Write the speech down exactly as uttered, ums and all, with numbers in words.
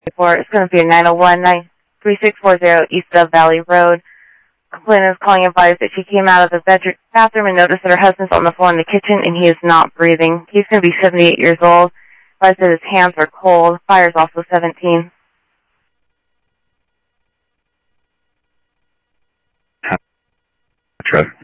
It's going to be nine oh one, nine three six four zero East Dove Valley Road. Complainant is calling advised that she came out of the bedroom, bathroom and noticed that her husband's on the floor in the kitchen and he is not breathing. He's going to be seventy-eight years old. Advised that his hands are cold. Fire's also seventeen. Truck.